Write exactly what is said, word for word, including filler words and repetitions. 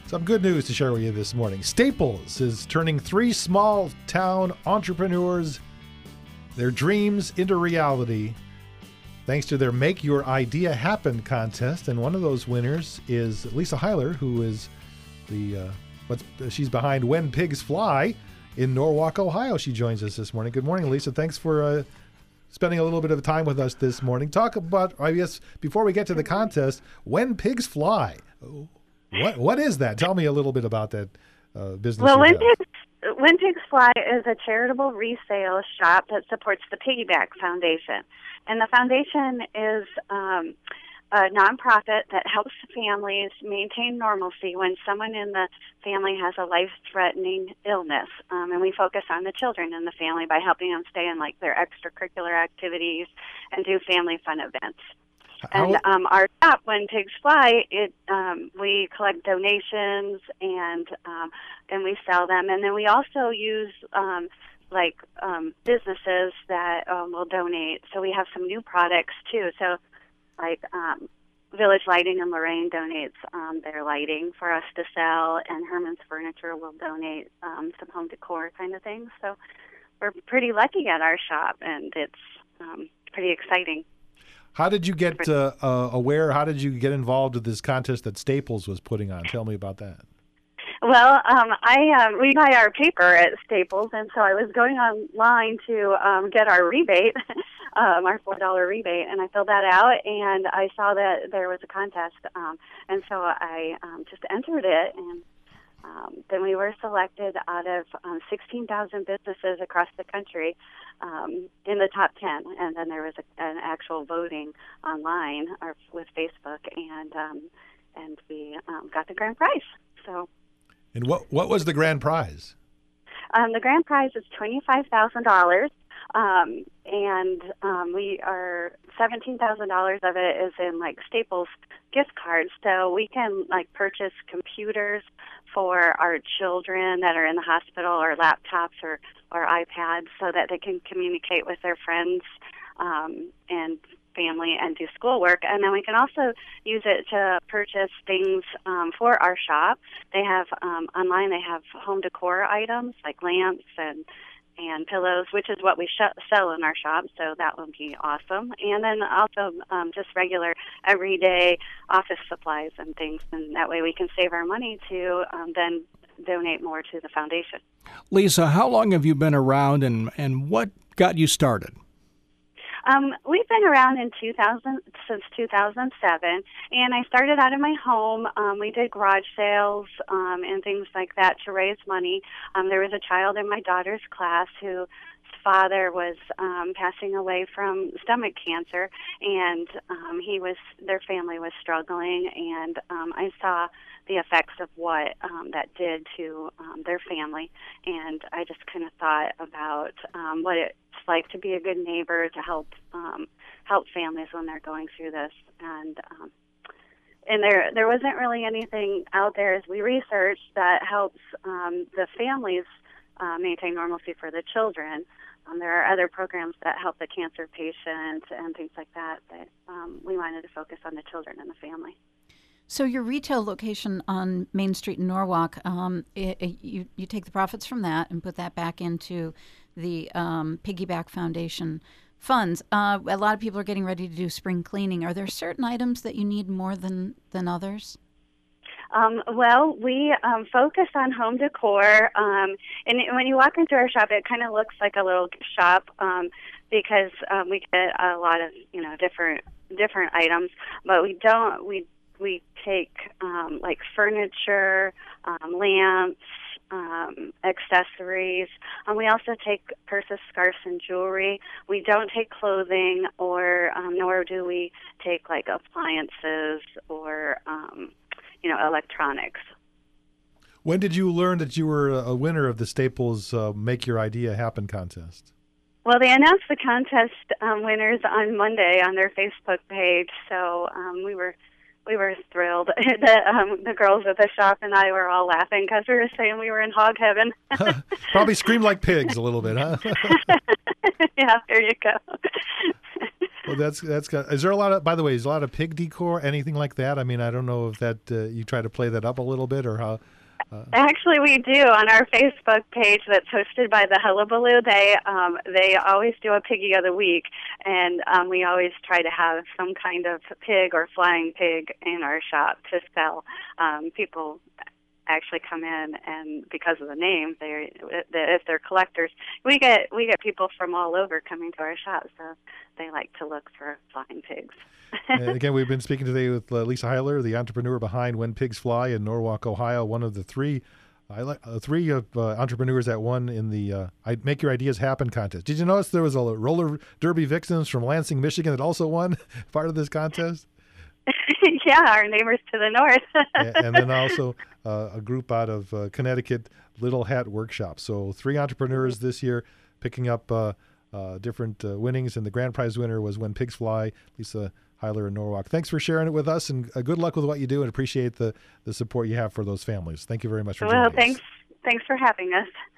Some good news to share with you this morning. Staples is turning three small town entrepreneurs, their dreams into reality, thanks to their Make Your Idea Happen contest. And one of those winners is Lisa Heiler, who is the uh, what's she's behind When Pigs Fly in Norwalk, Ohio. She joins us this morning. Good morning, Lisa. Thanks for uh, spending a little bit of time with us this morning. Talk about, I guess, before we get to the contest, When Pigs Fly. What What is that? Tell me a little bit about that uh, business. Well, you When have. Pigs, When Pigs Fly is a charitable resale shop that supports the Piggyback Foundation. And the foundation is um, a nonprofit that helps families maintain normalcy when someone in the family has a life-threatening illness. Um, and we focus on the children in the family by helping them stay in like their extracurricular activities and do family fun events. And um, our shop, When Pigs Fly, it um, we collect donations and um, and we sell them, and then we also use um, like um, businesses that um, will donate. So we have some new products too. So like um, Village Lighting in Lorraine donates um, their lighting for us to sell, and Herman's Furniture will donate um, some home decor kind of things. So we're pretty lucky at our shop, and it's um, pretty exciting. How did you get uh, uh, aware? How did you get involved with this contest that Staples was putting on? Tell me about that. Well, um, I um, we buy our paper at Staples, and so I was going online to um, get our rebate, um, our four dollar rebate, and I filled that out, and I saw that there was a contest, um, and so I um, just entered it, and um, then we were selected out of um, sixteen thousand businesses across the country um, in the top ten, and then there was a, an actual voting online or with Facebook, and um, and we um, got the grand prize. So. And what what was the grand prize? Um, the grand prize is twenty-five thousand dollars, um, and um, we are seventeen thousand dollars of it is in like Staples gift cards. So we can like purchase computers for our children that are in the hospital, or laptops, or or iPads, so that they can communicate with their friends um, and family and do schoolwork. And then we can also use it to purchase things um, for our shop. They have um, online, they have home decor items like lamps and and pillows, which is what we sh- sell in our shop, so that would be awesome. And then also um, just regular everyday office supplies and things, and that way we can save our money to um, then donate more to the foundation. Lisa, how long have you been around, and, and what got you started? Um, we've been around in two thousand since two thousand seven, and I started out in my home. Um, we did garage sales um, and things like that to raise money. Um, there was a child in my daughter's class whose father was um, passing away from stomach cancer, and um, he was their family was struggling, and um, I saw the effects of what um, that did to um, their family, and I just kind of thought about um, what it's like to be a good neighbor, to help um, help families when they're going through this, and um, and there there wasn't really anything out there as we researched that helps um, the families uh, maintain normalcy for the children. Um, there are other programs that help the cancer patient and things like that, but um, we wanted to focus on the children and the family. So your retail location on Main Street in Norwalk, um, it, it, you, you take the profits from that and put that back into the um, Piggyback Foundation funds. Uh, a lot of people are getting ready to do spring cleaning. Are there certain items that you need more than, than others? Um, well, we um, focus on home decor, um, and when you walk into our shop, it kind of looks like a little shop um, because um, we get a lot of you know different different items, but we don't we we take um, like furniture, um, lamps, um, accessories, and we also take purses, scarves, and jewelry. We don't take clothing, or um, nor do we take like appliances or um, you know, electronics. When did you learn that you were a winner of the Staples uh, Make Your Idea Happen contest? Well, they announced the contest um, winners on Monday on their Facebook page, so um, we were we were thrilled. the, um, the girls at the shop and I were all laughing because we were saying we were in hog heaven. Probably screamed like pigs a little bit, huh? Yeah, there you go. Well, that's that's got. Is there a lot of? By the way, is there a lot of pig decor, anything like that? I mean, I don't know if that uh, you try to play that up a little bit or how. Uh, Actually, we do on our Facebook page that's hosted by the Hullabaloo. They um, they always do a Piggy of the Week, and um, we always try to have some kind of pig or flying pig in our shop to sell. Um, people actually come in, and because of the name, they if they're collectors, we get we get people from all over coming to our shop, so they like to look for flying pigs. And again, we've been speaking today with uh, Lisa Heiler, the entrepreneur behind When Pigs Fly in Norwalk, Ohio, one of the three I like uh, three of uh, entrepreneurs that won in the uh, I Make Your Ideas Happen contest. Did you notice there was a roller derby vixens from Lansing, Michigan that also won part of this contest? Yeah, our neighbors to the north. and, and then also uh, a group out of uh, Connecticut, Little Hat Workshop. So three entrepreneurs this year picking up uh, uh, different uh, winnings, and the grand prize winner was When Pigs Fly, Lisa Heiler in Norwalk. Thanks for sharing it with us, and uh, good luck with what you do, and appreciate the, the support you have for those families. Thank you very much for joining well, us. Well, thanks, thanks for having us.